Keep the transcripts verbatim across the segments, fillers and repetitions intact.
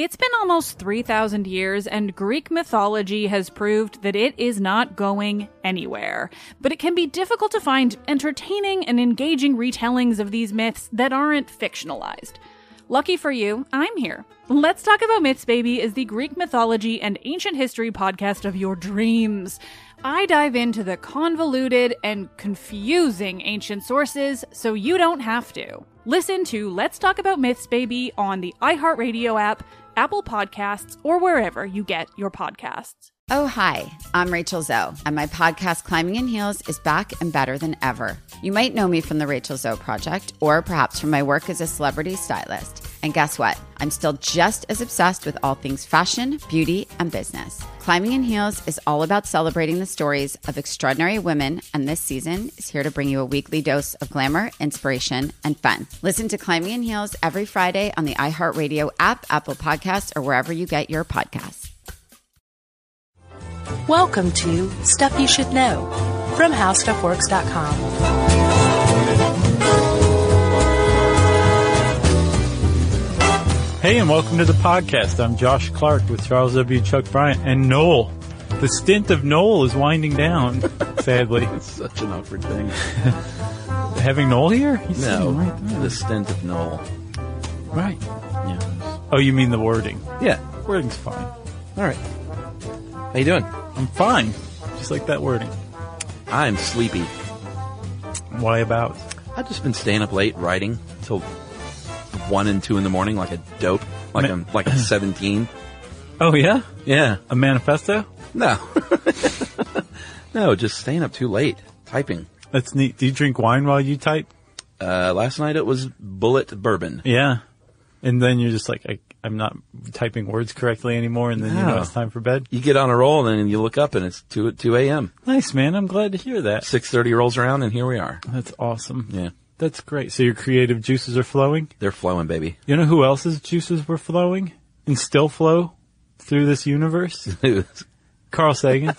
It's been almost three thousand years, and Greek mythology has proved that it is not going anywhere. But it can be difficult to find entertaining and engaging retellings of these myths that aren't fictionalized. Lucky for you, I'm here. Let's Talk About Myths, Baby is the Greek mythology and ancient history podcast of your dreams. I dive into the convoluted and confusing ancient sources so you don't have to. Listen to Let's Talk About Myths, Baby on the iHeartRadio app, Apple Podcasts, or wherever you get your podcasts. Oh, hi, I'm Rachel Zoe, and my podcast, Climbing in Heels, is back and better than ever. You might know me from the Rachel Zoe Project, or perhaps from my work as a celebrity stylist. And guess what? I'm still just as obsessed with all things fashion, beauty, and business. Climbing in Heels is all about celebrating the stories of extraordinary women, and this season is here to bring you a weekly dose of glamour, inspiration, and fun. Listen to Climbing in Heels every Friday on the iHeartRadio app, Apple Podcasts, or wherever you get your podcasts. Welcome to Stuff You Should Know from How Stuff Works dot com. Hey, and welcome to the podcast. I'm Josh Clark with Charles W. Chuck Bryant and Noel. The stint of Noel is winding down, sadly. It's such an awkward thing. Having Noel here? He's no, right there. the stint of Noel. Right. Yeah. Oh, you mean the wording? Yeah. Wording's fine. All right. How you doing? I'm fine. Just like that wording. I'm sleepy. Why about? I've just been staying up late writing until one and two in the morning like a dope. Like Ma- I'm like I'm seventeen. Oh, yeah? Yeah. A manifesto? No. No, just staying up too late. Typing. That's neat. Do you drink wine while you type? Uh, last night it was Bullet Bourbon. Yeah. And then you're just like, I, I'm not typing words correctly anymore, and then you know No. it's time for bed? You get on a roll and then you look up and it's two at two a.m. Nice, man. I'm glad to hear that. six thirty rolls around and here we are. That's awesome. Yeah. That's great. So your creative juices are flowing? They're flowing, baby. You know who else's juices were flowing and still flow through this universe? Carl Sagan.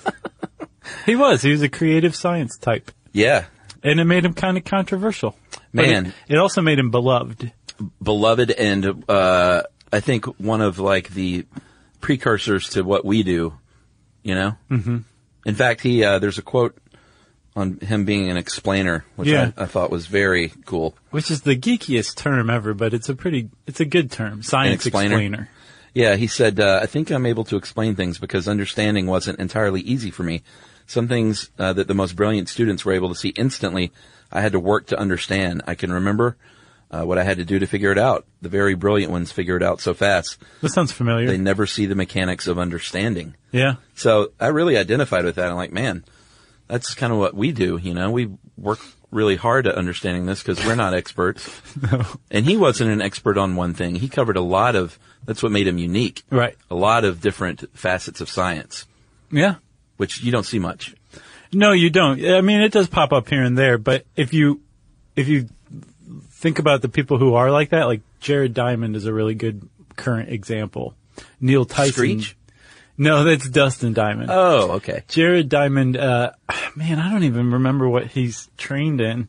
He was. He was a creative science type. Yeah. And it made him kind of controversial. But Man. It, it also made him beloved. Beloved, and uh I think one of like the precursors to what we do, you know? Mm-hmm. In fact, he uh there's a quote on him being an explainer, which Yeah. I, I thought was very cool. Which is the geekiest term ever, but it's a pretty, it's a good term. Science explainer. explainer. Yeah, he said, uh, I think I'm able to explain things because understanding wasn't entirely easy for me. Some things uh, that the most brilliant students were able to see instantly, I had to work to understand. I can remember uh, what I had to do to figure it out. The very brilliant ones figure it out so fast. This sounds familiar. They never see the mechanics of understanding. Yeah. So I really identified with that. I'm like, man, that's kind of what we do, you know? We work really hard at understanding this because we're not experts. No. And he wasn't an expert on one thing. He covered a lot of, that's what made him unique. Right. A lot of different facets of science, Yeah. which you don't see much. No, you don't. I mean, it does pop up here and there, but if you, if you think about the people who are like that, like Jared Diamond is a really good current example. Neil Tyson. Screech? No, that's Dustin Diamond. Oh, okay. Jared Diamond, uh, man, I don't even remember what he's trained in.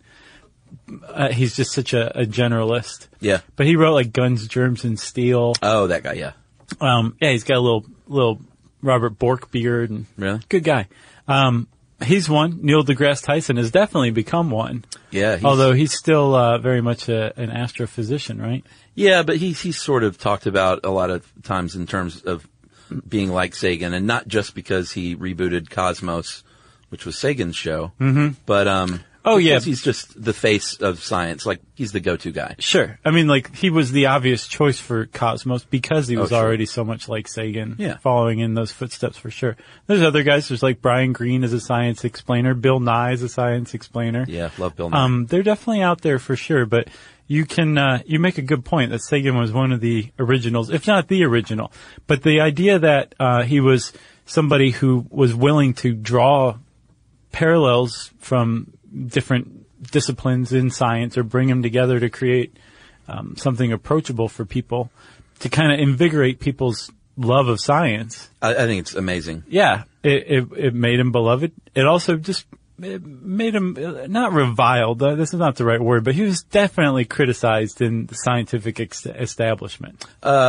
Uh, he's just such a, a generalist. Yeah. But he wrote like Guns, Germs, and Steel. Oh, that guy, yeah. Um, yeah, he's got a little, little Robert Bork beard and Really? good guy. Um, he's one. Neil deGrasse Tyson has definitely become one. Yeah. He's, Although he's still, uh, very much a, an astrophysician, right? yeah, but he's, he's sort of talked about a lot of times in terms of being like Sagan, and not just because he rebooted Cosmos, which was Sagan's show, mm-hmm. but, um, Oh, yeah. because he's just the face of science. Like, he's the go-to guy. Sure. I mean, like, he was the obvious choice for Cosmos because he was Oh, sure. already so much like Sagan. Yeah. Following in those footsteps for sure. There's other guys. There's like Brian Greene as a science explainer. Bill Nye as a science explainer. Yeah, love Bill Nye. Um, they're definitely out there for sure, but you can, uh, you make a good point that Sagan was one of the originals, if not the original. But the idea that, uh, he was somebody who was willing to draw parallels from different disciplines in science or bring them together to create, um, something approachable for people to kind of invigorate people's love of science. I, I think it's amazing. Yeah. It, it, it made him beloved. It also just, it made him uh, not reviled. Uh, this is not the right word, but he was definitely criticized in the scientific ex- establishment. Uh,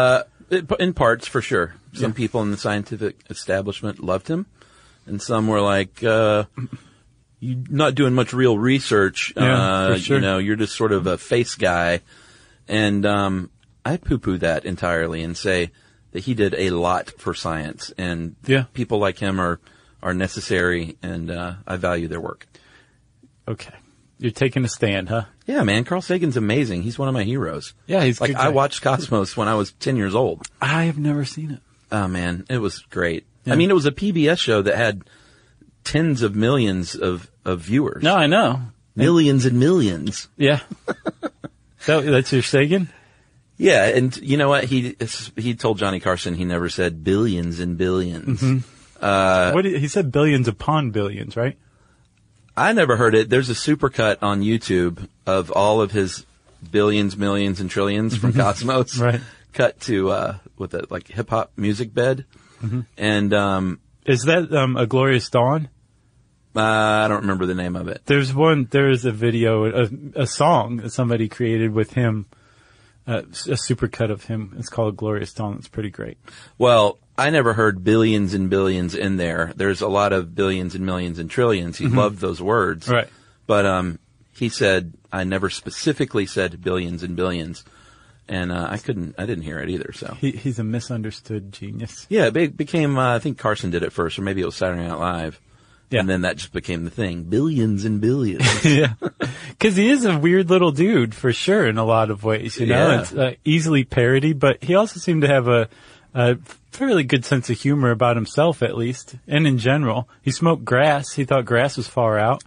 It, in parts, for sure. Some Yeah. people in the scientific establishment loved him, and some were like, uh, "You're not doing much real research. Yeah, uh, for sure. You know, you're just sort of a face guy." And um, I poo-poo that entirely and say that he did a lot for science, and Yeah. people like him are are necessary, and uh, I value their work. Okay. You're taking a stand, huh? Yeah, man, Carl Sagan's amazing. He's one of my heroes. Yeah, he's a like good I guy. watched Cosmos when I was ten years old. I have never seen it. Oh man, it was great. Yeah. I mean, it was a P B S show that had tens of millions of, of viewers. No, I know. Millions and millions. Yeah. that, that's your Sagan? Yeah, and you know what? He he told Johnny Carson he never said billions and billions. Uh, what did, he said billions upon billions, right? I never heard it. There's a supercut on YouTube of all of his billions, millions, and trillions from Cosmos. Right. Cut to, uh, with a, like, hip-hop music bed. And, um, Is that um, A Glorious Dawn? uh, I don't remember the name of it. There's one, there is a video, a, a song that somebody created with him, uh, a supercut of him. It's called Glorious Dawn. It's pretty great. Well, I never heard billions and billions in there. There's a lot of billions and millions and trillions. He loved those words. Right. But, um, he said, I never specifically said billions and billions. And, uh, I couldn't, I didn't hear it either, so. He, he's a misunderstood genius. Yeah, it be- became, uh, I think Carson did it first, or maybe it was Saturday Night Live. Yeah. And then that just became the thing. Billions and billions. Yeah. Cause he is a weird little dude for sure in a lot of ways, you know, Yeah. it's uh, easily parodied, but he also seemed to have a, a fairly good sense of humor about himself at least, and in general. He smoked grass. He thought grass was far out.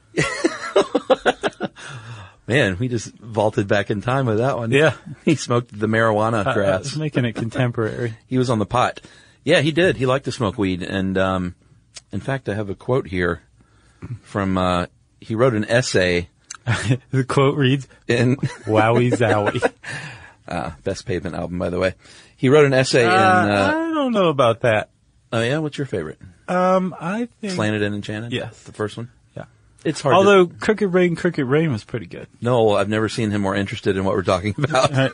Man, we just vaulted back in time with that one. Yeah. He smoked the marijuana Uh, grass. it's making it contemporary. He was on the pot. Yeah, he did. He liked to smoke weed. And, um, in fact, I have a quote here from, uh, he wrote an essay The quote reads, in, "Wowie zowie." uh, best Pavement album, by the way. He wrote an essay Uh, in, uh, I don't know about that. oh yeah, what's your favorite? Um, I think. Slanted and Enchanted? Yes. The first one? Yeah. It's hard Although to, Crooked Rain, Crooked Rain was pretty good. no, I've never seen him more interested in what we're talking about.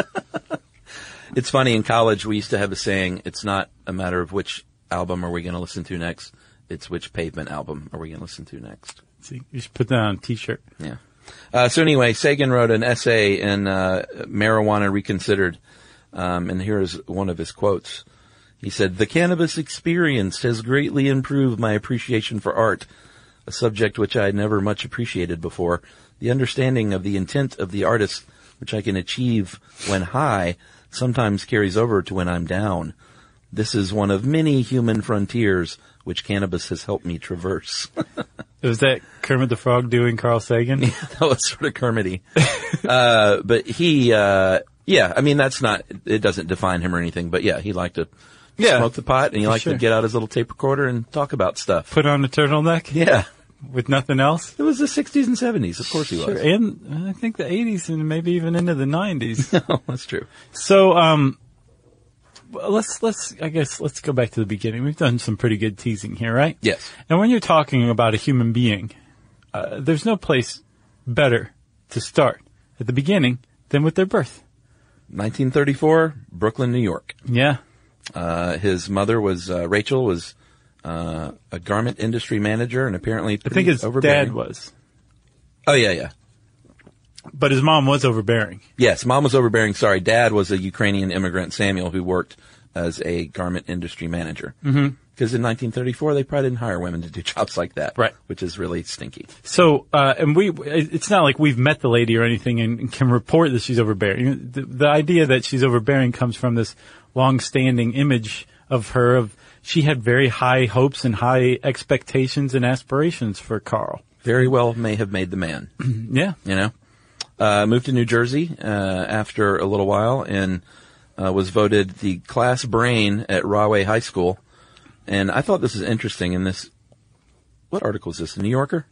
It's funny, in college we used to have a saying, it's not a matter of which album are we going to listen to next, it's which Pavement album are we going to listen to next. See, you should put that on a t-shirt. Yeah. Uh, so anyway, Sagan wrote an essay in uh, Marijuana Reconsidered, um, and here is one of his quotes. He said, "The cannabis experience has greatly improved my appreciation for art, a subject which I had never much appreciated before. The understanding of the intent of the artist, which I can achieve when high, sometimes carries over to when I'm down. This is one of many human frontiers which cannabis has helped me traverse." Was that Kermit the Frog doing Carl Sagan? That was sort of Kermity. uh, but he, uh, yeah, I mean, that's not, it doesn't define him or anything, but yeah, he liked to Yeah, smoke the pot and he for liked sure. to get out his little tape recorder and talk about stuff. Put on a turtleneck Yeah. with nothing else? It was the sixties and seventies. Of course he Sure, was. and I think the eighties and maybe even into the nineties. Oh, that's true. So, um, well, let's, let's, I guess, let's go back to the beginning. We've done some pretty good teasing here, right? Yes. And when you're talking about a human being, uh, there's no place better to start at the beginning than with their birth. nineteen thirty-four, Brooklyn, New York. Yeah. Uh, his mother was, uh, Rachel was, uh, a garment industry manager and apparently I pretty think his overbearing. dad was, Oh, yeah, yeah. but his mom was overbearing. Yes, mom was overbearing. Sorry, dad was a Ukrainian immigrant, Samuel, who worked as a garment industry manager. Mm-hmm. Because in nineteen thirty-four, they probably didn't hire women to do jobs like that. Right. Which is really stinky. So, uh, and we, it's not like we've met the lady or anything and, and can report that she's overbearing. The, the idea that she's overbearing comes from this long-standing image of her of, she had very high hopes and high expectations and aspirations for Carl. Very well may have made the man, Yeah. you know? Uh, moved to New Jersey, uh, after a little while and, uh, was voted the class brain at Rahway High School. And I thought this was interesting in this, what article is this? The New Yorker?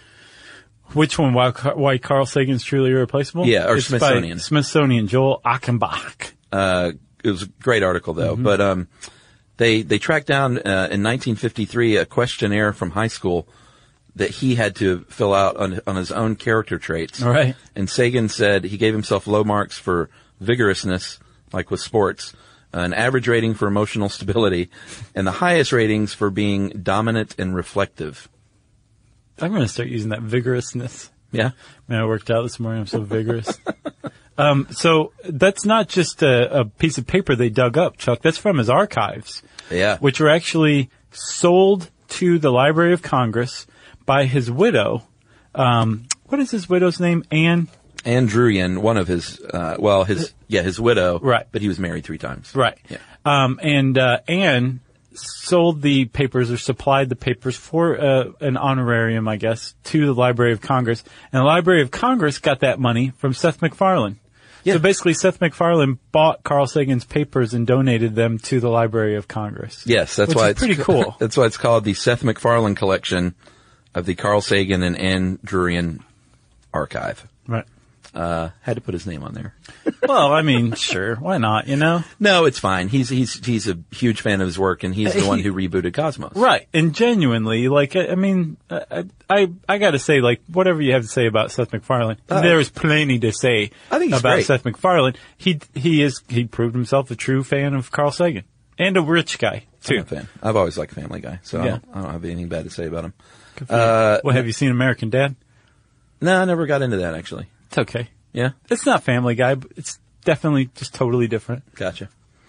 Which one? Why, Car- why Carl Sagan's truly irreplaceable? Yeah, or It's by Smithsonian. Smithsonian, Joel Achenbach. Uh, it was a great article though, but, um, they, they tracked down, uh, in nineteen fifty-three a questionnaire from high school that he had to fill out on, on his own character traits. All right. And Sagan said he gave himself low marks for vigorousness, like with sports, an average rating for emotional stability, and the highest ratings for being dominant and reflective. I'm going to start using that vigorousness. Yeah. Man, I worked out this morning. I'm so vigorous. um, so that's not just a, a piece of paper they dug up, Chuck. That's from his archives. Yeah. Which were actually sold to the Library of Congress by his widow. Um, what is his widow's name? Anne? Anne Druyan, one of his, uh, well, his, yeah, his widow. Right. But he was married three times. Right. Yeah. Um, and, uh, Anne sold the papers or supplied the papers for, uh, an honorarium, I guess, to the Library of Congress. And the Library of Congress got that money from Seth MacFarlane. Yeah. So basically, Seth MacFarlane bought Carl Sagan's papers and donated them to the Library of Congress. Yes, that's which why is it's pretty cool. That's why it's called the Seth MacFarlane Collection of the Carl Sagan and Anne Druyan Archive. Right. Uh, had to put his name on there. Well, I mean, sure, why not? You know. No, it's fine. He's he's he's a huge fan of his work, and he's the one who rebooted Cosmos. Right, and genuinely, like, I, I mean, I, I, I got to say, like, whatever you have to say about Seth MacFarlane, Uh, there is plenty to say I think he's about great. Seth MacFarlane. He he is he proved himself a true fan of Carl Sagan and a rich guy too. I'm a fan. I've always liked Family Guy, so I, Yeah. don't, I don't have anything bad to say about him. Uh, what have you seen, American Dad? No, I never got into that actually. It's okay. Yeah, It's not Family Guy, but it's definitely just totally different. gotcha.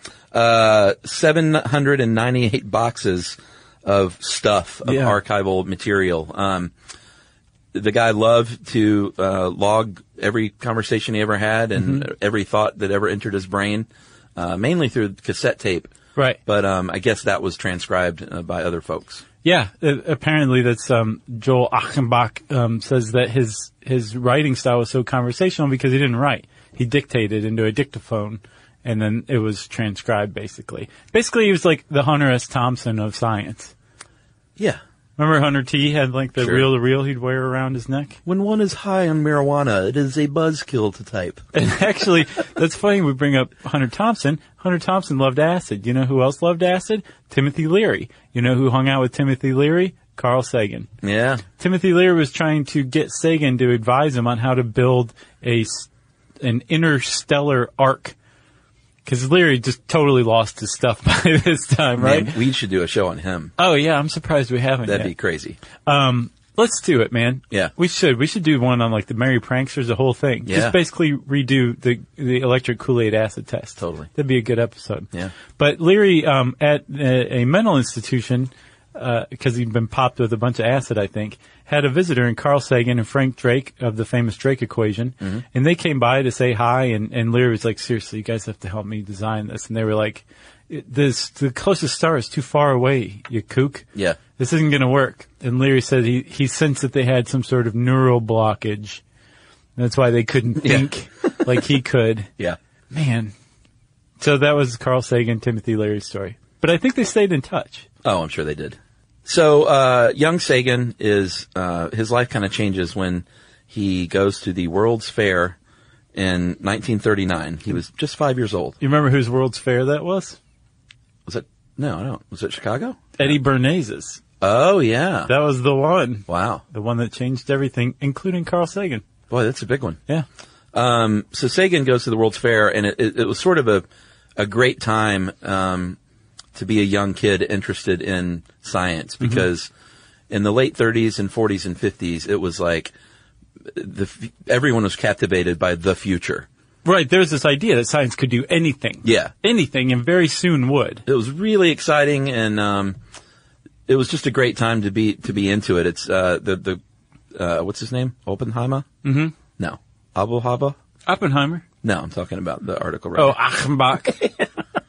Uh, seven hundred ninety-eight boxes of stuff of Yeah. archival material. Um, the guy loved to uh, log every conversation he ever had and Mm-hmm. every thought that ever entered his brain, uh, mainly through cassette tape. Right. But um, I guess that was transcribed uh, by other folks. Yeah, uh, apparently that's um, Joel Achenbach um, says that his his writing style was so conversational because he didn't write. He dictated into a dictaphone, and then it was transcribed, basically. Basically, he was like the Hunter S. Thompson of science. Yeah. Remember Hunter T. had like the Sure. reel-to-reel he'd wear around his neck? When one is high on marijuana, it is a buzzkill to type. And actually, that's funny we bring up Hunter Thompson. Hunter Thompson loved acid. You know who else loved acid? Timothy Leary. You know who hung out with Timothy Leary? Carl Sagan. Yeah. Timothy Leary was trying to get Sagan to advise him on how to build a s- an interstellar arc. Because Leary just totally lost his stuff by this time, right? Man, we should do a show on him. Oh yeah, I'm surprised we haven't That'd yet. be crazy. Um, let's do it, man. Yeah. We should. We should do one on like the Merry Pranksters, the whole thing. Yeah. Just basically redo the the electric Kool-Aid acid test. Totally. That'd be a good episode. Yeah. But Leary, um, at a, a mental institution, uh, cause he'd been popped with a bunch of acid, I think, had a visitor in Carl Sagan and Frank Drake of the famous Drake equation. Mm-hmm. And they came by to say hi, and, and Leary was like, seriously, you guys have to help me design this. And they were like, this, the closest star is too far away, you kook. Yeah. This isn't going to work. And Leary said he, he sensed that they had some sort of neural blockage. That's why they couldn't Yeah. think like he could. Yeah. Man. So that was Carl Sagan, Timothy Leary's story. But I think they stayed in touch. Oh, I'm sure they did. So, uh, young Sagan is, uh, his life kind of changes when he goes to the World's Fair in nineteen thirty-nine. He was just five years old. You remember whose World's Fair that was? Was it? No, I don't. Was it Chicago? Eddie Bernays'. Oh, yeah. That was the one. Wow. The one that changed everything, including Carl Sagan. Boy, that's a big one. Yeah. Um, so Sagan goes to the World's Fair, and it, it, it was sort of a, a great time, um, to be a young kid interested in science, because in the late thirties and forties and fifties, it was like the, f- everyone was captivated by the future. Right. There's this idea that science could do anything. Yeah. Anything, and very soon would. It was really exciting, and, um, it was just a great time to be, to be into it. It's, uh, the, the, uh, what's his name? Oppenheimer? Mm-hmm. No. Abu Haba? Oppenheimer. No, I'm talking about the article right Oh, now. Achenbach.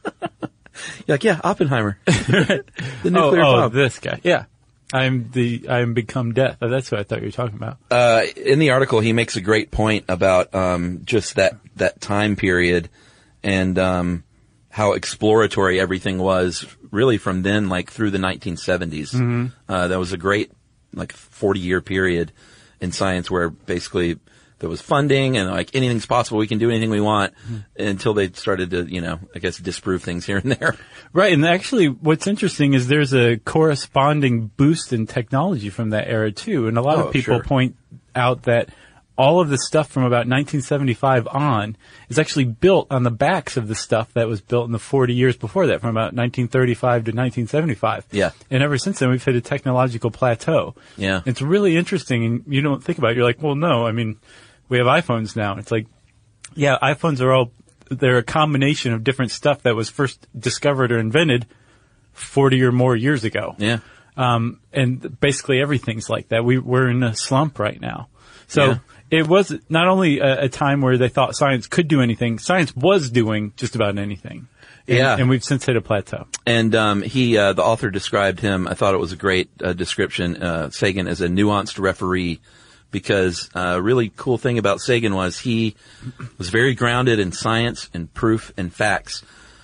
You're like, yeah, Oppenheimer. the nuclear oh, oh, bomb. this guy. Yeah. I'm the, I am become death. Oh, that's what I thought you were talking about. Uh, in the article, he makes a great point about, um, just that, that time period and, um, how exploratory everything was really from then, like through the nineteen seventies. Mm-hmm. Uh, that was a great, like forty year period in science where basically there was funding and like anything's possible. We can do anything we want mm-hmm. until they started to, you know, I guess disprove things here and there. Right. And actually what's interesting is there's a corresponding boost in technology from that era too. And a lot Oh, of people sure. point out that all of the stuff from about nineteen seventy-five on is actually built on the backs of the stuff that was built in the forty years before that, from about nineteen thirty-five to nineteen seventy-five. Yeah. And ever since then, we've hit a technological plateau. Yeah. It's really interesting, and you don't think about it. You're like, well, no, I mean, we have iPhones now. It's like, yeah, iPhones are all, they're a combination of different stuff that was first discovered or invented forty or more years ago. Yeah. Um, and basically everything's like that. We, we're in a slump right now. So Yeah. it was not only a, a time where they thought science could do anything, science was doing just about anything. And, Yeah. and we've since hit a plateau. And um, he, uh, the author described him, I thought it was a great uh, description, uh, Sagan, as a nuanced referee, because a uh, really cool thing about Sagan was he was very grounded in science and proof and facts,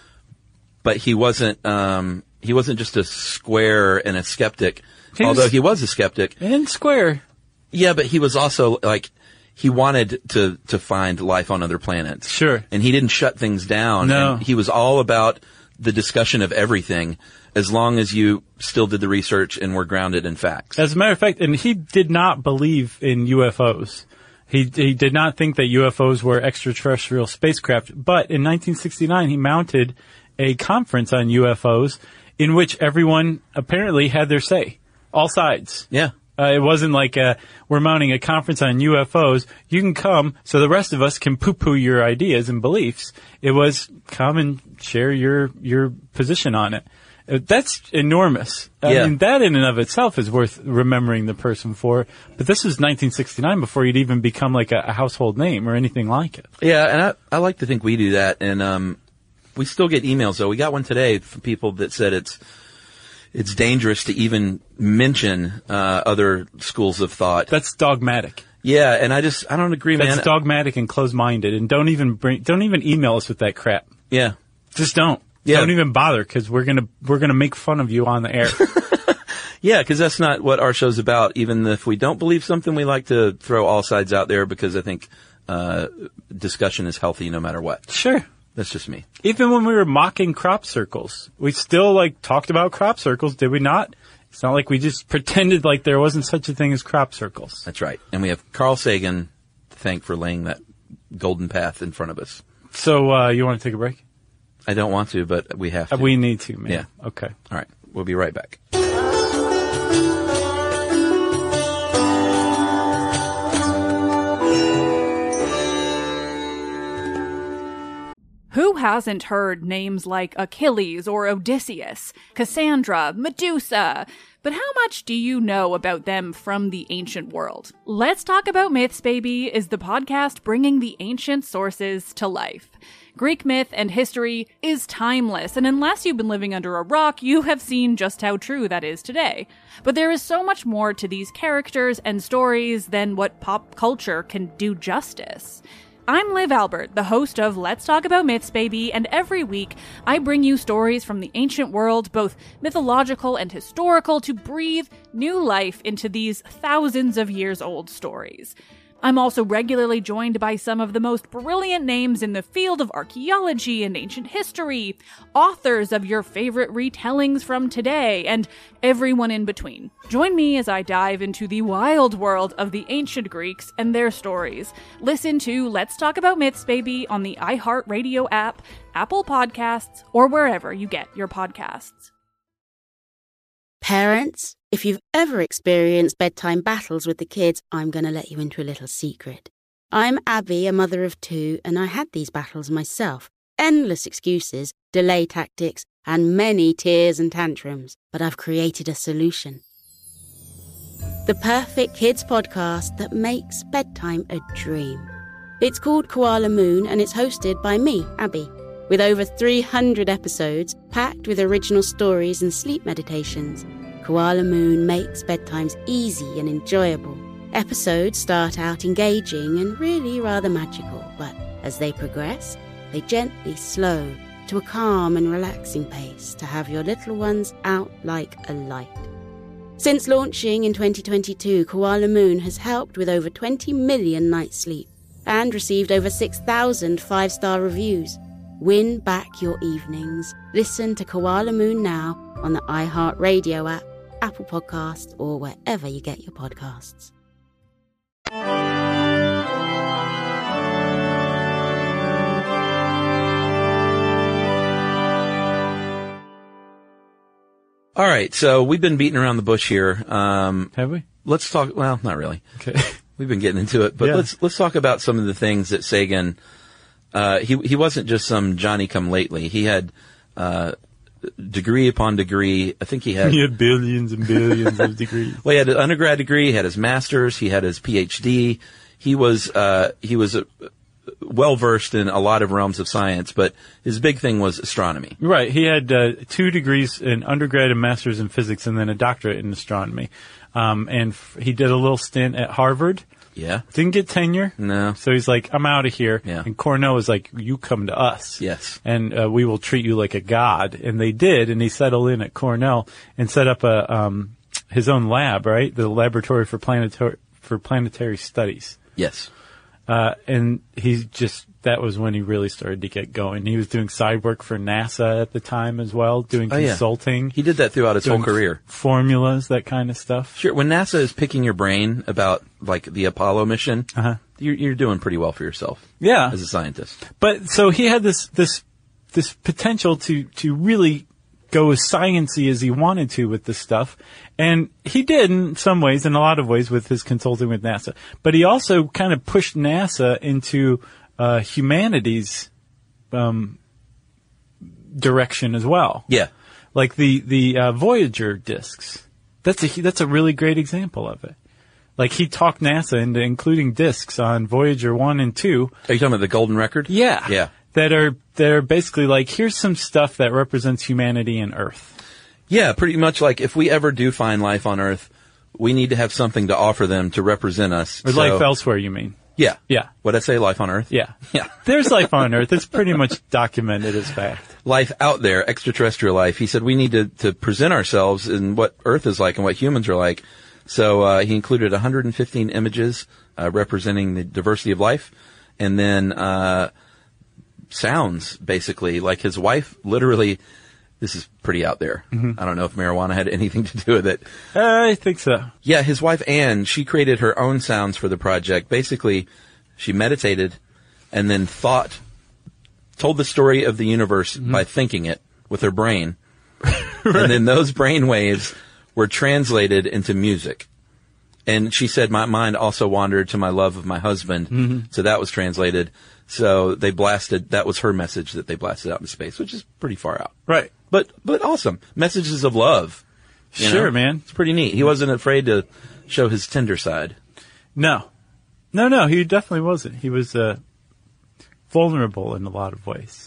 but he wasn't um, he wasn't just a square and a skeptic, He was- although he was a skeptic. And square. Yeah, but he was also like, he wanted to, to find life on other planets. Sure. And he didn't shut things down. No. And he was all about the discussion of everything, as long as you still did the research and were grounded in facts. As a matter of fact, and he did not believe in U F Os. He he did not think that U F Os were extraterrestrial spacecraft. But in nineteen sixty-nine, he mounted a conference on U F Os in which everyone apparently had their say. All sides. Yeah. Uh, it wasn't like uh we're mounting a conference on U F Os. You can come so the rest of us can poo-poo your ideas and beliefs. It was come and share your your position on it. Uh, that's enormous. I Yeah. mean, that in and of itself is worth remembering the person for. But this was nineteen sixty-nine, before he'd even become like a, a household name or anything like it. Yeah, and I, I like to think we do that. And um, we still get emails, though. We got one today from people that said it's it's dangerous to even mention uh, other schools of thought. That's dogmatic. Yeah, and I just, I don't agree, That's man. dogmatic and closed-minded. And don't even bring, don't even email us with that crap. Yeah. Just don't. Yeah. Don't even bother, because we're gonna we're gonna make fun of you on the air. Yeah, because that's not what our show's about. Even if we don't believe something, we like to throw all sides out there, because I think uh discussion is healthy no matter what. Sure. That's just me. Even when we were mocking crop circles, we still like talked about crop circles, did we not? It's not like we just pretended like there wasn't such a thing as crop circles. That's right. And we have Carl Sagan to thank for laying that golden path in front of us. So uh you want to take a break? I don't want to, but we have to. Uh, we need to, man. Yeah. Okay. All right. We'll be right back. Who hasn't heard names like Achilles or Odysseus, Cassandra, Medusa? But how much do you know about them from the ancient world? Let's Talk About Myths, Baby is the podcast bringing the ancient sources to life. Greek myth and history is timeless, and unless you've been living under a rock, you have seen just how true that is today. But there is so much more to these characters and stories than what pop culture can do justice. I'm Liv Albert, the host of Let's Talk About Myths, Baby, and every week I bring you stories from the ancient world, both mythological and historical, to breathe new life into these thousands of years old stories. I'm also regularly joined by some of the most brilliant names in the field of archaeology and ancient history, authors of your favorite retellings from today, and everyone in between. Join me as I dive into the wild world of the ancient Greeks and their stories. Listen to Let's Talk About Myths, Baby on the iHeartRadio app, Apple Podcasts, or wherever you get your podcasts. Parents, if you've ever experienced bedtime battles with the kids, I'm going to let you into a little secret. I'm Abby, a mother of two, and I had these battles myself. Endless excuses, delay tactics, and many tears and tantrums. But I've created a solution. The perfect kids podcast that makes bedtime a dream. It's called Koala Moon, and it's hosted by me, Abby. With over three hundred episodes, packed with original stories and sleep meditations, Koala Moon makes bedtimes easy and enjoyable. Episodes start out engaging and really rather magical, but as they progress, they gently slow to a calm and relaxing pace to have your little ones out like a light. Since launching in twenty twenty-two, Koala Moon has helped with over twenty million nights' sleep and received over six thousand five-star reviews. Win back your evenings. Listen to Koala Moon now on the iHeartRadio app, Apple Podcasts, or wherever you get your podcasts. All right, so we've been beating around the bush here. Um, Have we? let's talk. Well, not really. Okay. We've been getting into it, but Yeah. let's let's talk about some of the things that Sagan. Uh, he he wasn't just some Johnny come lately. He had uh, degree upon degree. I think he had. He had billions and billions of degrees. Well, he had an undergrad degree. He had his master's. He had his P H D. He was uh, he was uh, well versed in a lot of realms of science, but his big thing was astronomy. Right. He had uh, two degrees in undergrad and master's in physics, and then a doctorate in astronomy. Um, and f- he did a little stint at Harvard. Yeah. Didn't get tenure. No. So he's like, I'm out of here. Yeah. And Cornell was like, you come to us. Yes. And uh, we will treat you like a god. And they did. And he settled in at Cornell and set up a um, his own lab, right? The Laboratory for Planetary for Planetary Studies. Yes. Uh, and he just, that was when he really started to get going. He was doing side work for NASA at the time as well, doing Oh, yeah. consulting. He did that throughout his whole doing career. Formulas, that kind of stuff. Sure. When NASA is picking your brain about like the Apollo mission, Uh-huh. you're, you're doing pretty well for yourself. Yeah. As a scientist. But so he had this this this potential to to really go as sciencey as he wanted to with this stuff, and he did in some ways, in a lot of ways, with his consulting with NASA. But he also kind of pushed NASA into uh, humanities um, direction as well. Yeah. Like the the uh, Voyager discs. That's a that's a really great example of it. Like he talked NASA into including discs on Voyager one and two. Are you talking about the golden record? Yeah. Yeah. That are that are basically like, here's some stuff that represents humanity and Earth. Yeah, pretty much like if we ever do find life on Earth, we need to have something to offer them to represent us. Or So- life elsewhere, you mean? Yeah. Yeah. What'd I say? Life on Earth? Yeah. Yeah. There's life on Earth. It's pretty much documented as fact. Life out there, extraterrestrial life. He said we need to, to present ourselves in what Earth is like and what humans are like. So uh, he included one hundred fifteen images uh, representing the diversity of life, and then uh, sounds, basically. Like his wife literally, this is pretty out there. Mm-hmm. I don't know if marijuana had anything to do with it. I think so. Yeah, his wife Anne, she created her own sounds for the project. Basically, she meditated and then thought, told the story of the universe Mm-hmm. by thinking it with her brain. Right. And then those brain waves were translated into music. And she said, my mind also wandered to my love of my husband. Mm-hmm. So that was translated. So they blasted, that was her message that they blasted out in space, which is pretty far out. Right. But, but awesome. Messages of love. You Sure, know? man. It's pretty neat. He wasn't afraid to show his tender side. No. No, no, he definitely wasn't. He was uh, vulnerable in a lot of ways.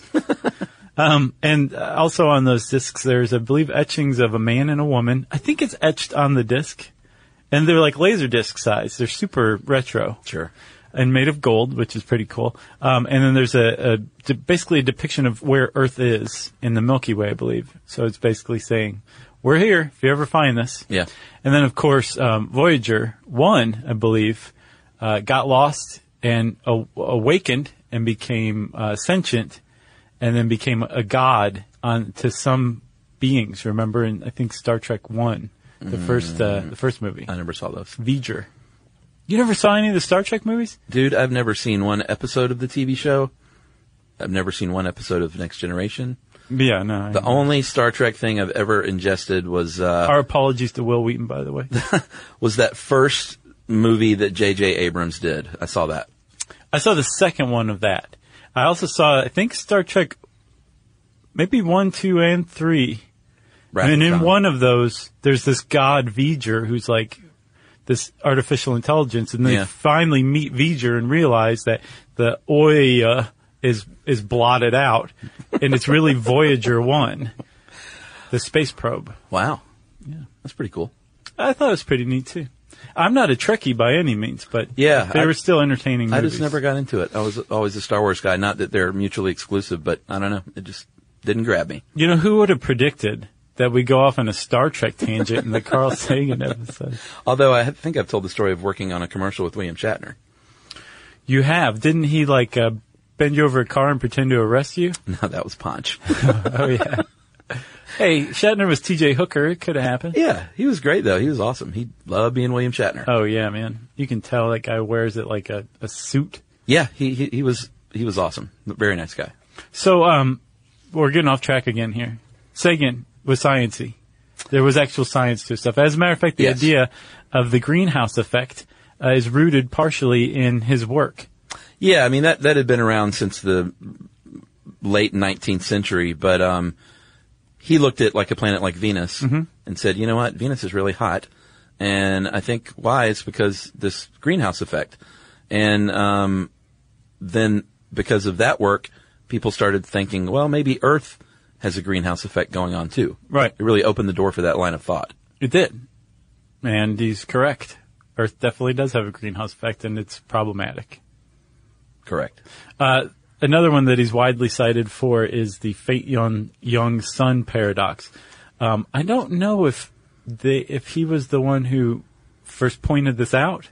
um, and uh, also on those discs, there's, I believe, etchings of a man and a woman. I think it's etched on the disc. And they're like laser disc size. They're super retro. Sure. And made of gold, which is pretty cool. Um, and then there's a, a de- basically a depiction of where Earth is in the Milky Way, I believe. So it's basically saying, we're here if you ever find this. Yeah. And then, of course, um, Voyager one, I believe, uh, got lost and a- awakened and became uh, sentient, and then became a god on to some beings. Remember, in I think Star Trek one, the mm. first uh, the first movie. I never saw those. Voyager. You never saw any of the Star Trek movies? Dude, I've never seen one episode of the T V show. I've never seen one episode of Next Generation. Yeah, no. The only Star Trek thing I've ever ingested was uh Our apologies to Will Wheaton, by the way. was that first movie that J J Abrams did. I saw that. I saw the second one of that. I also saw, I think, Star Trek, maybe one, two, and three. Wrath and of in Khan. one of those, there's this god V'ger who's like this artificial intelligence, and they Yeah. finally meet V'ger and realize that the Oya is is blotted out, and it's really Voyager one, the space probe. Wow. Yeah. That's pretty cool. I thought it was pretty neat too. I'm not a Trekkie by any means, but Yeah, they I- were still entertaining I movies. just never got into it. I was always a Star Wars guy. Not that they're mutually exclusive, but I don't know. It just didn't grab me. You know, who would have predicted that we go off on a Star Trek tangent in the Carl Sagan episode? Although I think I've told the story of working on a commercial with William Shatner. You have. Didn't he, like, uh, bend you over a car and pretend to arrest you? No, that was Ponch. Oh, yeah. Hey, Shatner was T J Hooker. It could have happened. Yeah, he was great though. He was awesome. He loved being William Shatner. Oh, yeah, man. You can tell that guy wears it like a, a suit. Yeah, he, he he was he was awesome. Very nice guy. So, um, we're getting off track again here. Sagan was sciencey. There was actual science to stuff. As a matter of fact, the Yes. idea of the greenhouse effect uh, is rooted partially in his work. Yeah, I mean, that, that had been around since the late nineteenth century, but um, he looked at like a planet like Venus Mm-hmm. and said, you know what, Venus is really hot. And I think why? It's because this greenhouse effect. And um, then because of that work, people started thinking, well, maybe Earth has a greenhouse effect going on too. Right. It really opened the door for that line of thought. It did. And he's correct. Earth definitely does have a greenhouse effect, and it's problematic. Correct. Uh, another one that he's widely cited for is the Fate Young, Young Sun paradox. Um, I don't know if they, if he was the one who first pointed this out,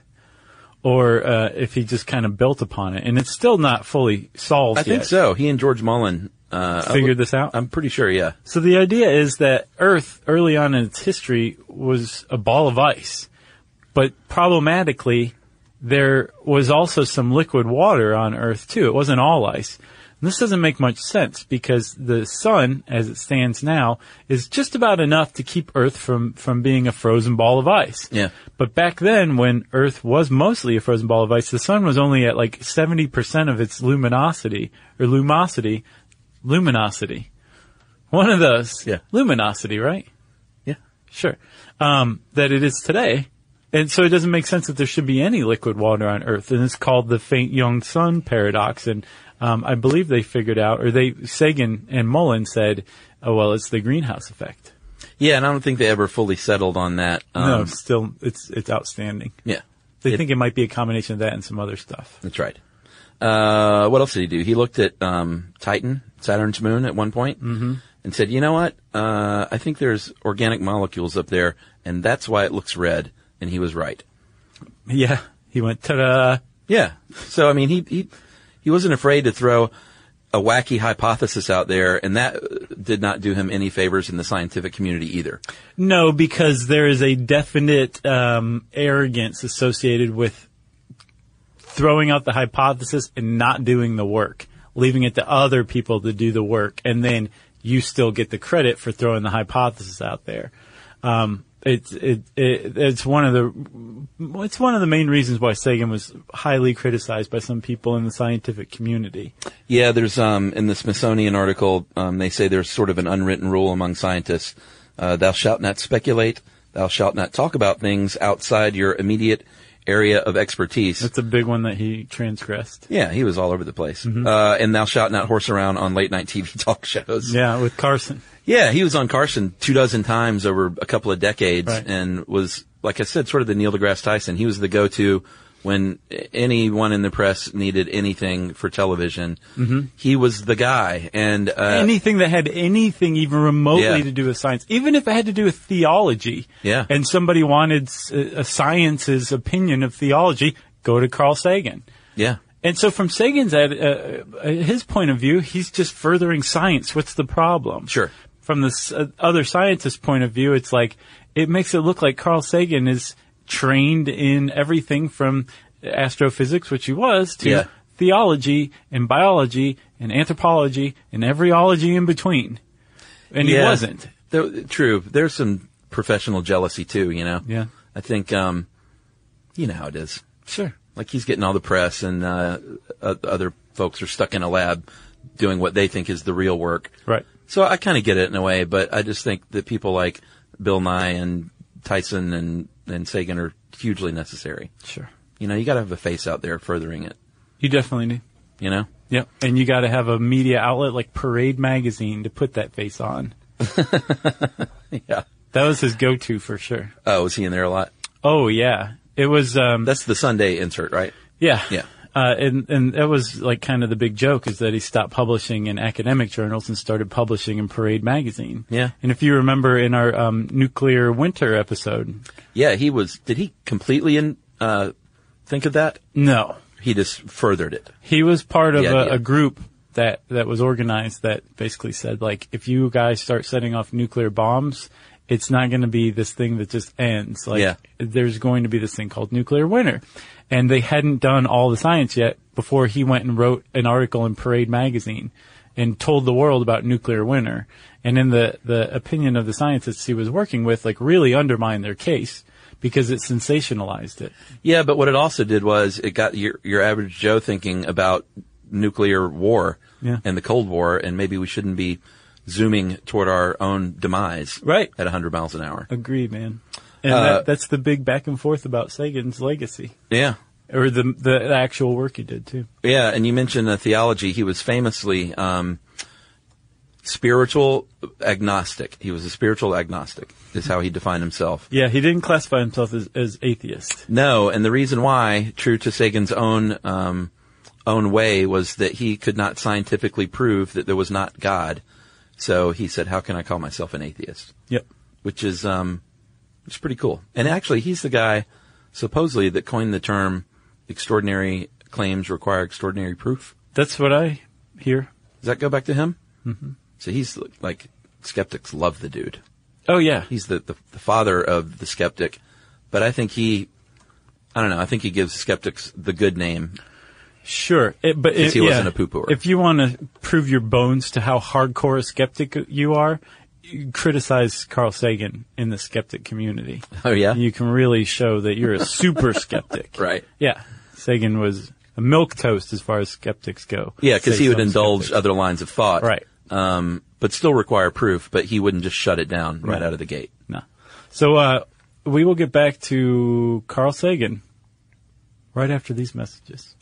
or uh, if he just kind of built upon it. And it's still not fully solved I yet. think so. He and George Mullen uh, Figured this out? I'm pretty sure, yeah. So the idea is that Earth, early on in its history, was a ball of ice. But problematically, there was also some liquid water on Earth, too. It wasn't all ice. And this doesn't make much sense because the sun, as it stands now, is just about enough to keep Earth from, from being a frozen ball of ice. Yeah. But back then, when Earth was mostly a frozen ball of ice, the sun was only at like seventy percent of its luminosity, or lumosity, luminosity. One of those. Yeah. Luminosity, right? Yeah. Sure. Um, that it is today. And so it doesn't make sense that there should be any liquid water on Earth. And it's called the faint young sun paradox. And um, I believe they figured out, or they, Sagan and Mullen said, oh, well, it's the greenhouse effect. Yeah, and I don't think they ever fully settled on that. Um, no, it's still, it's it's outstanding. Yeah. They It- think it might be a combination of that and some other stuff. That's right. Uh, what else did he do? He looked at um, Titan, Saturn's moon, at one point, mm-hmm. and said, you know what? Uh, I think there's organic molecules up there, and that's why it looks red. And he was right. Yeah. He went, ta-da. Yeah. So, I mean, he, he, he wasn't afraid to throw a wacky hypothesis out there, and that did not do him any favors in the scientific community either. No, because there is a definite um, arrogance associated with throwing out the hypothesis and not doing the work, leaving it to other people to do the work, and then you still get the credit for throwing the hypothesis out there. Um, it's it, it it's one of the it's one of the main reasons why Sagan was highly criticized by some people in the scientific community. Yeah, there's um in the Smithsonian article, um, they say there's sort of an unwritten rule among scientists: uh, thou shalt not speculate, thou shalt not talk about things outside your immediate area of expertise. That's a big one that he transgressed. Yeah, he was all over the place. Uh, and thou shalt not horse around on late night T V talk shows. Yeah, with Carson. Yeah, he was on Carson two dozen times over a couple of decades, Right. and was, like I said, sort of the Neil deGrasse Tyson. He was the go-to when anyone in the press needed anything for television. Mm-hmm. He was the guy. And uh, Anything that had anything even remotely Yeah. to do with science, even if it had to do with theology, Yeah. and somebody wanted s- a science's opinion of theology, go to Carl Sagan. yeah, And so from Sagan's, uh, uh, his point of view, he's just furthering science. What's the problem? Sure. From the s- uh, other scientist's point of view, it's like, it makes it look like Carl Sagan is trained in everything from astrophysics, which he was, to Yeah. theology and biology and anthropology and every ology in between. And he Yeah. wasn't. There, true. There's some professional jealousy too, you know? Yeah. I think, um, you know how it is. Sure. Like he's getting all the press, and uh, uh, other folks are stuck in a lab doing what they think is the real work. Right. So I kind of get it in a way, but I just think that people like Bill Nye and Tyson and, and Sagan are hugely necessary. Sure. You know, you got to have a face out there furthering it. You definitely do. You know? Yep. And you got to have a media outlet like Parade Magazine to put that face on. Yeah. That was his go-to for sure. Oh, was he in there a lot? Oh, yeah. It was, um, That's the Sunday insert, right? yeah. Yeah. Uh, and, and that was like kind of the big joke is that he stopped publishing in academic journals and started publishing in Parade Magazine. Yeah. And if you remember in our, um, nuclear winter episode, Yeah, he was. Did he completely in, uh, think of that? no, He just furthered it. he was part of The a, idea. a group that, that was organized that basically said like, if you guys start setting off nuclear bombs, it's not going to be this thing that just ends. Like, Yeah. there's going to be this thing called nuclear winter. And they hadn't done all the science yet before he went and wrote an article in Parade Magazine. and told the world about nuclear winter. And in the, the opinion of the scientists he was working with, like really undermined their case because it sensationalized it. Yeah, but what it also did was it got your, your average Joe thinking about nuclear war Yeah. and the Cold War, and maybe we shouldn't be zooming toward our own demise Right. at one hundred miles an hour. Agreed, man. And Uh, that, that's the big back and forth about Sagan's legacy. Yeah. Or the, the the actual work he did, too. Yeah, and you mentioned uh, theology. He was famously um, spiritual agnostic. He was a spiritual agnostic, is how he defined himself. Yeah, he didn't classify himself as, as atheist. No, and the reason why, true to Sagan's own um, own way, was that he could not scientifically prove that there was not God. So he said, how can I call myself an atheist? Yep. Which is um, it's pretty cool. And actually, he's the guy, supposedly, that coined the term extraordinary claims require extraordinary proof. That's what I hear. Does that go back to him? Mm-hmm. So he's like, skeptics love the dude. Oh, yeah. He's the, the, the father of the skeptic. But I think he, I don't know, I think he gives skeptics the good name. Sure. It, but Since it, he wasn't yeah, a poo-pooer. If you want to prove your bones to how hardcore a skeptic you are, you criticize Carl Sagan in the skeptic community. Oh, yeah? You can really show that you're a super skeptic. Right. Yeah. Sagan was a milquetoast as far as skeptics go. Yeah, because Say he would some indulge skeptics. other lines of thought. Right. Um, but still require proof, but he wouldn't just shut it down right, Right. out of the gate. No. So, uh, we will get back to Carl Sagan right after these messages.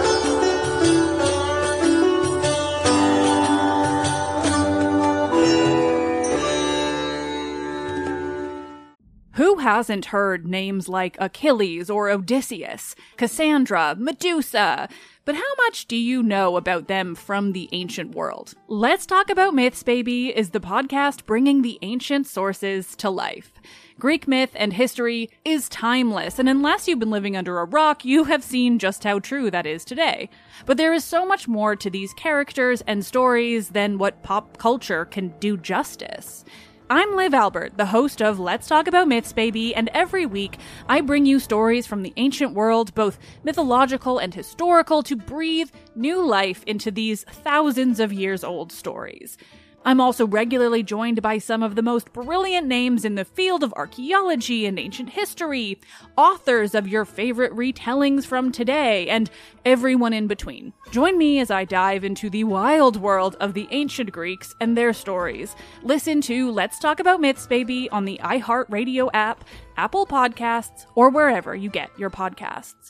Who hasn't heard names like Achilles or Odysseus, Cassandra, Medusa? But how much do you know about them from the ancient world? Let's Talk About Myths, Baby is the podcast bringing the ancient sources to life. Greek myth and history is timeless, and unless you've been living under a rock, you have seen just how true that is today. But there is so much more to these characters and stories than what pop culture can do justice. I'm Liv Albert, the host of Let's Talk About Myths, Baby, and every week I bring you stories from the ancient world, both mythological and historical, to breathe new life into these thousands of years old stories. I'm also regularly joined by some of the most brilliant names in the field of archaeology and ancient history, authors of your favorite retellings from today, and everyone in between. Join me as I dive into the wild world of the ancient Greeks and their stories. Listen to Let's Talk About Myths, Baby on the iHeartRadio app, Apple Podcasts, or wherever you get your podcasts.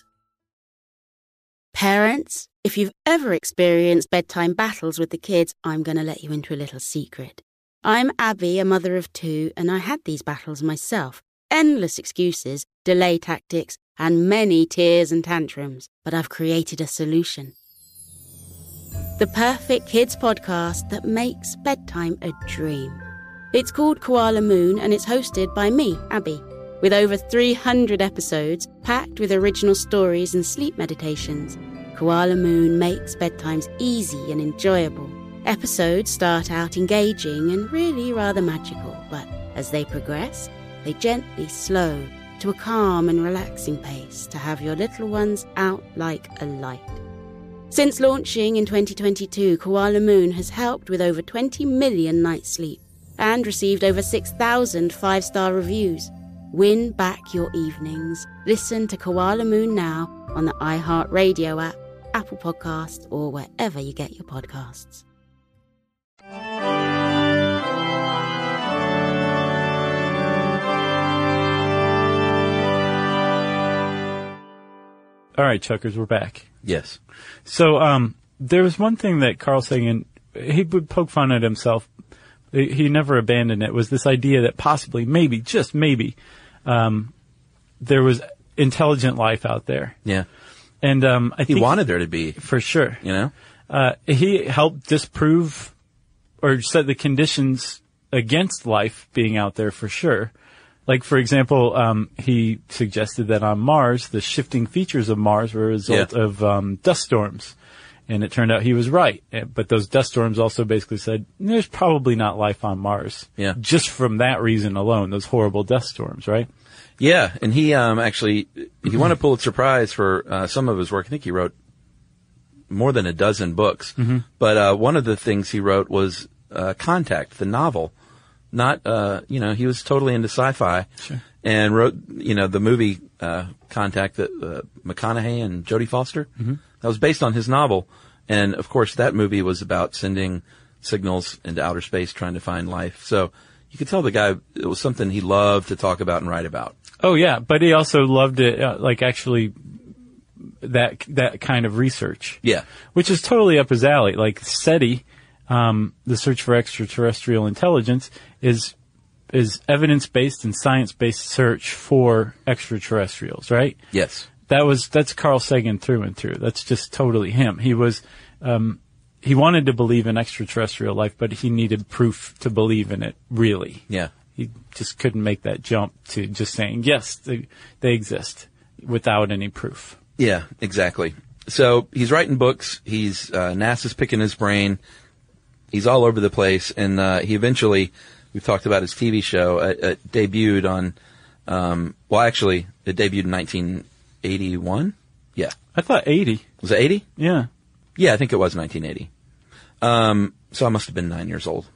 Parents, if you've ever experienced bedtime battles with the kids, I'm going to let you into a little secret. I'm Abby, a mother of two, and I had these battles myself. Endless excuses, delay tactics, and many tears and tantrums. But I've created a solution. The perfect kids podcast that makes bedtime a dream. It's called Koala Moon, and it's hosted by me, Abby, with over three hundred episodes packed with original stories and sleep meditations. Koala Moon makes bedtimes easy and enjoyable. Episodes start out engaging and really rather magical, but as they progress, they gently slow to a calm and relaxing pace to have your little ones out like a light. Since launching in twenty twenty-two, Koala Moon has helped with over twenty million nights sleep and received over six thousand five-star reviews. Win back your evenings. Listen to Koala Moon now on the iHeartRadio app, Apple Podcasts, or wherever you get your podcasts. All right, Chuckers, we're back. Yes. So, um, there was one thing that Carl Sagan, he would poke fun at himself. He he never abandoned it, was this idea that possibly, maybe, just maybe, um, there was intelligent life out there. Yeah. And, um, I He think wanted there to be, for sure. you know? Uh, he helped disprove or set the conditions against life being out there for sure. Like, for example, um, he suggested that on Mars, the shifting features of Mars were a result Yeah. of um, dust storms. And it turned out he was right. Uh, But those dust storms also basically said, there's probably not life on Mars. Yeah. Just from that reason alone, those horrible dust storms, right? Yeah, and he um actually he won a Pulitzer Prize for uh, some of his work. I think he wrote more than a dozen books. Mm-hmm. But uh, one of the things he wrote was uh, Contact, the novel. Not, uh, you know, he was totally into sci-fi. Sure. And wrote, you know, the movie uh, Contact that uh, McConaughey and Jodie Foster. Mm-hmm. That was based on his novel. And, of course, that movie was about sending signals into outer space trying to find life. So you could tell the guy, it was something he loved to talk about and write about. Oh, yeah. But he also loved it, uh, like, actually, that that kind of research. Yeah. Which is totally up his alley. Like, SETI, um, the search for extraterrestrial intelligence, is is evidence-based and science-based search for extraterrestrials, right? Yes. That was, that's Carl Sagan through and through. That's just totally him. He was, um, he wanted to believe in extraterrestrial life, but he needed proof to believe in it, really. Yeah. He just couldn't make that jump to just saying, yes, they, they exist without any proof. Yeah, exactly. So he's writing books. He's, uh, NASA's picking his brain. He's all over the place. And, uh, he eventually, we've talked about his T V show, uh, uh, debuted on, um, well, actually, it debuted in nineteen eighty-one? Yeah. I thought eighty. Was it eighty? Yeah. Yeah, I think it was nineteen eighty. Um, so I must have been nine years old.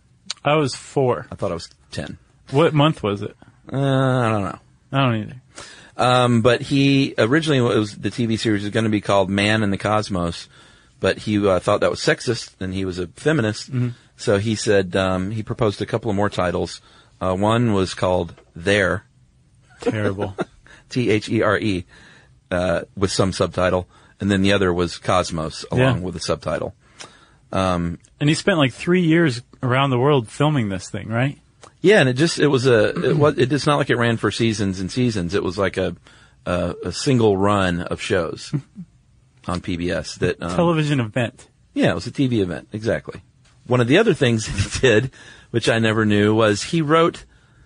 I was four. I thought I was ten. What month was it? Uh, I don't know. I don't either. Um, but he, originally it was, the T V series was going to be called Man in the Cosmos, but he uh, thought that was sexist, and he was a feminist. Mm-hmm. So he said, um, he proposed a couple of more titles. Uh, one was called There. Terrible. T H E R E, uh, with some subtitle. And then the other was Cosmos, along Yeah. with a subtitle. Um, and he spent like three years around the world filming this thing, right? Yeah, and it just, it was a, it was, it's not like it ran for seasons and seasons. It was like a, a, a single run of shows on P B S that, um, television event. Yeah, it was a T V event. Exactly. One of the other things that he did, which I never knew, was he wrote,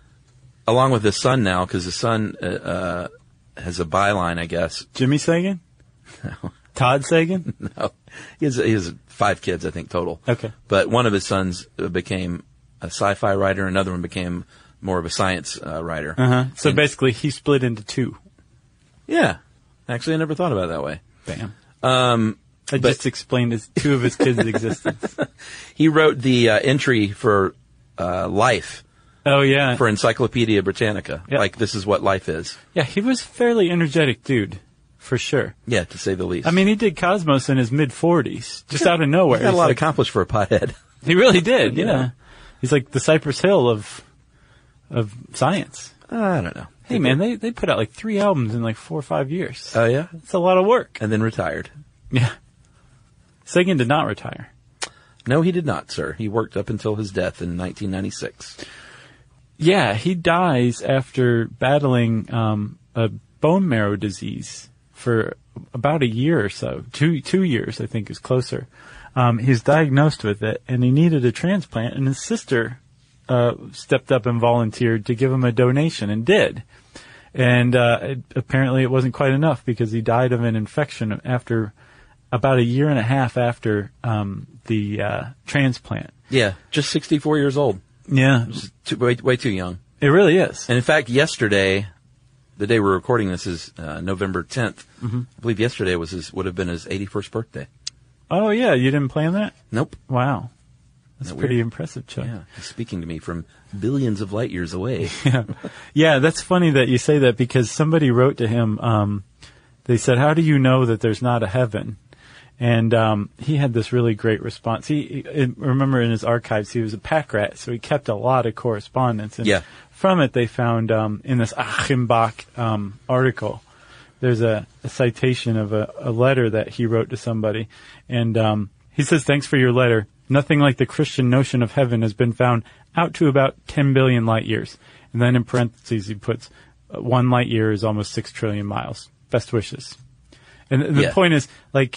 along with his son now, because his son, uh, uh, has a byline, I guess. Jimmy Sagan? No. Todd Sagan? No. He has, he has five kids, I think, total. Okay. But one of his sons became a sci-fi writer, another one became more of a science uh, writer. Uh-huh. So and, basically he split into two. Yeah. Actually, I never thought about it that way. Bam. Um, I but, just explained his, two of his kids' existence. He wrote the uh, entry for uh, Life. Oh, yeah. For Encyclopedia Britannica. Yep. Like, this is what life is. Yeah, he was a fairly energetic dude, for sure. Yeah, to say the least. I mean, he did Cosmos in his mid-forties, just out of nowhere. He got a lot like, accomplished for a pothead. He really did, yeah. Yeah. He's like the Cypress Hill of of science. I don't know. Hey, man, they, they put out like three albums in like four or five years. Oh, yeah? It's a lot of work. And then retired. Yeah. Sagan did not retire. No, he did not, sir. He worked up until his death in nineteen ninety-six. Yeah, he dies after battling um, a bone marrow disease for about a year or so. Two two years, I think, is closer. Um, he was diagnosed with it, and he needed a transplant, and his sister uh, stepped up and volunteered to give him a donation, and did. And uh, it, apparently it wasn't quite enough, because he died of an infection after about a year and a half after um, the uh, transplant. Yeah, just sixty-four years old. Yeah. Too, way, way too young. It really is. And in fact, yesterday, the day we're recording this is uh, November tenth. Mm-hmm. I believe yesterday was his, would have been his eighty-first birthday. Oh, yeah, you didn't plan that? Nope. Wow. That's Isn't that pretty weird? impressive, Chuck. Yeah, he's speaking to me from billions of light years away. Yeah. Yeah, that's funny that you say that, because somebody wrote to him, um, they said, how do you know that there's not a heaven? And um, he had this really great response. He, he remember in his archives, he was a pack rat, so he kept a lot of correspondence. And Yeah. from it, they found um, in this Achimbach um, article, there's a, a citation of a, a letter that he wrote to somebody. And um, he says, thanks for your letter. Nothing like the Christian notion of heaven has been found out to about ten billion light years. And then in parentheses, he puts, one light year is almost six trillion miles. Best wishes. And the Yeah. point is, like,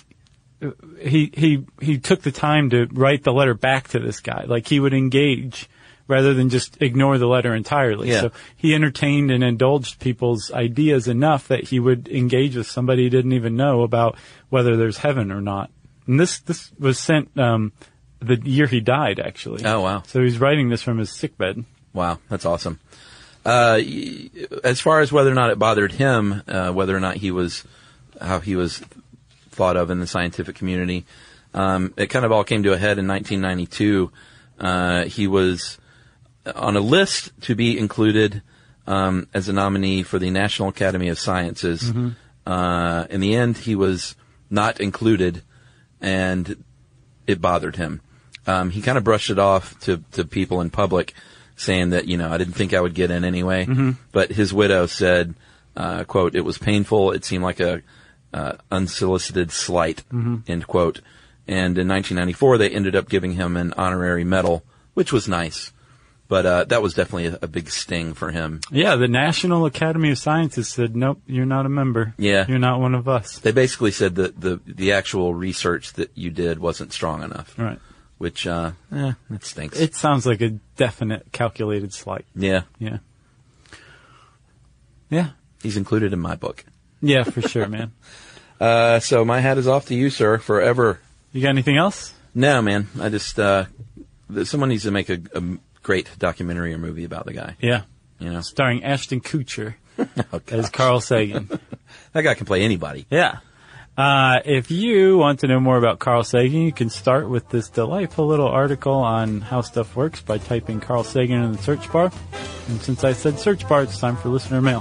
he he he took the time to write the letter back to this guy. Like, he would engage rather than just ignore the letter entirely. Yeah. So he entertained and indulged people's ideas enough that he would engage with somebody he didn't even know about whether there's heaven or not. And this this was sent um, the year he died, actually. Oh, wow. So he's writing this from his sickbed. Wow, that's awesome. Uh, as far as whether or not it bothered him, uh, whether or not he was, how he was thought of in the scientific community. Um, it kind of all came to a head in nineteen ninety-two. Uh, he was on a list to be included um, as a nominee for the National Academy of Sciences. Mm-hmm. Uh, in the end, he was not included, and it bothered him. Um, he kind of brushed it off to, to people in public, saying that, you know, I didn't think I would get in anyway. Mm-hmm. But his widow said, uh, quote, "It was painful. It seemed like a uh, unsolicited slight," mm-hmm. end quote. And in nineteen ninety-four, they ended up giving him an honorary medal, which was nice. But uh, that was definitely a, a big sting for him. Yeah, the National Academy of Sciences said, nope, you're not a member. Yeah. You're not one of us. They basically said that the, the actual research that you did wasn't strong enough. Right. Which, uh, eh, that stinks. It sounds like a definite calculated slight. Yeah. Yeah. Yeah. He's included in my book. Yeah, for sure, man. Uh, so my hat is off to you, sir, forever. You got anything else? No, man. I just, uh, someone needs to make a, a great documentary or movie about the guy. Yeah. You know? Starring Ashton Kutcher oh, as Carl Sagan. That guy can play anybody. Yeah. Uh, if you want to know more about Carl Sagan, you can start with this delightful little article on How Stuff Works by typing Carl Sagan in the search bar. And since I said search bar, it's time for listener mail.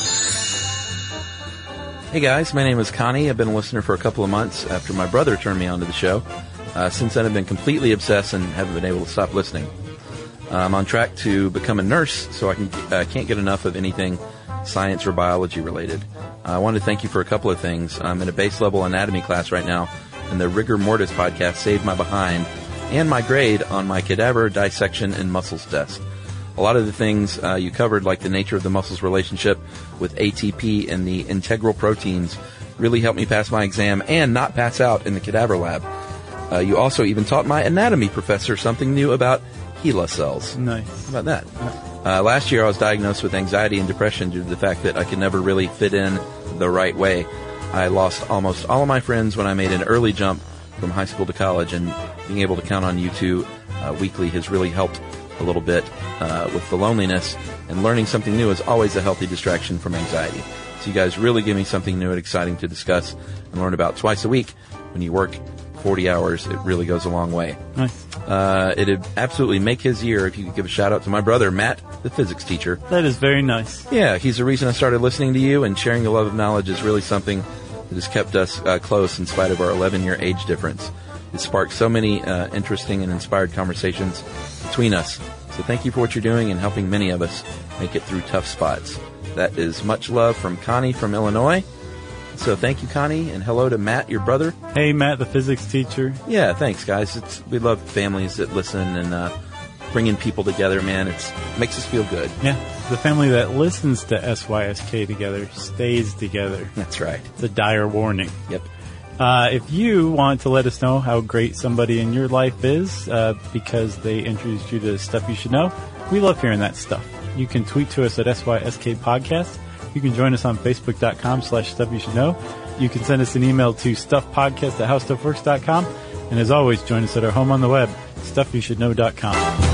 Hey guys, my name is Connie. I've been a listener for a couple of months after my brother turned me onto the show. Uh, since then, I've been completely obsessed and haven't been able to stop listening. Uh, I'm on track to become a nurse, so I can, uh, can't get enough of anything science or biology related. Uh, I wanted to thank you for a couple of things. I'm in a base level anatomy class right now, and the Rigor Mortis podcast saved my behind and my grade on my cadaver dissection and muscles test. A lot of the things uh, you covered, like the nature of the muscles relationship with A T P and the integral proteins, really helped me pass my exam and not pass out in the cadaver lab. Uh, you also even taught my anatomy professor something new about HeLa cells. Nice. How about that? Uh, last year I was diagnosed with anxiety and depression due to the fact that I could never really fit in the right way. I lost almost all of my friends when I made an early jump from high school to college, and being able to count on you two uh, weekly has really helped a little bit uh, with the loneliness, and learning something new is always a healthy distraction from anxiety. So you guys really give me something new and exciting to discuss and learn about twice a week. When you work forty hours, it really goes a long way. Nice. Uh, it'd absolutely make his year if you could give a shout out to my brother, Matt, the physics teacher. That is very nice. Yeah, he's the reason I started listening to you, and sharing the love of knowledge is really something that has kept us uh, close in spite of our eleven-year age difference. It sparked so many uh, interesting and inspired conversations between us. So thank you for what you're doing and helping many of us make it through tough spots. That is much love from Connie from Illinois. So thank you, Connie, and hello to Matt, your brother. Hey, Matt, the physics teacher. Yeah, thanks, guys. It's, we love families that listen and uh, bringing people together, man. It's, it makes us feel good. Yeah, the family that listens to S Y S K together stays together. That's right. It's a dire warning. Yep. Uh, if you want to let us know how great somebody in your life is uh, because they introduced you to stuff you should know, we love hearing that stuff. You can tweet to us at S Y S K Podcast. You can join us on Facebook.com slash Stuff You Should Know. You can send us an email to stuffpodcast at howstuffworks dot com. And as always, join us at our home on the web, stuff you should know dot com.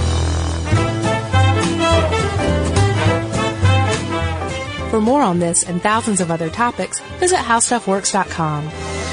For more on this and thousands of other topics, visit how stuff works dot com.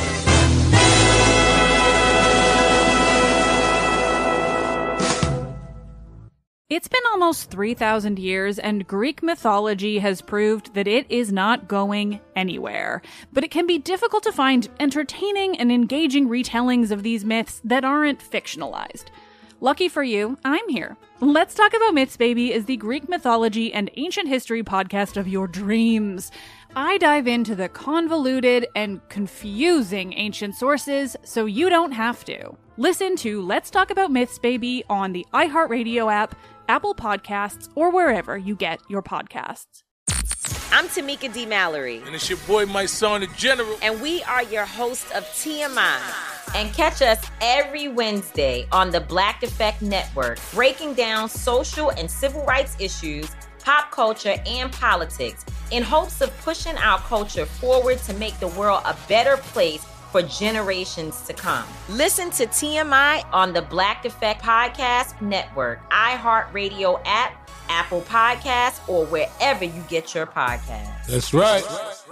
It's been almost three thousand years, and Greek mythology has proved that it is not going anywhere. But it can be difficult to find entertaining and engaging retellings of these myths that aren't fictionalized. Lucky for you, I'm here. Let's Talk About Myths, Baby is the Greek mythology and ancient history podcast of your dreams. I dive into the convoluted and confusing ancient sources so you don't have to. Listen to Let's Talk About Myths, Baby on the iHeartRadio app, Apple Podcasts, or wherever you get your podcasts. I'm Tamika D. Mallory. And it's your boy, my son, the General. And we are your hosts of T M I. And catch us every Wednesday on the Black Effect Network, breaking down social and civil rights issues, pop culture, and politics in hopes of pushing our culture forward to make the world a better place for generations to come. Listen to T M I on the Black Effect Podcast Network, iHeartRadio app, Apple Podcasts, or wherever you get your podcasts. That's right.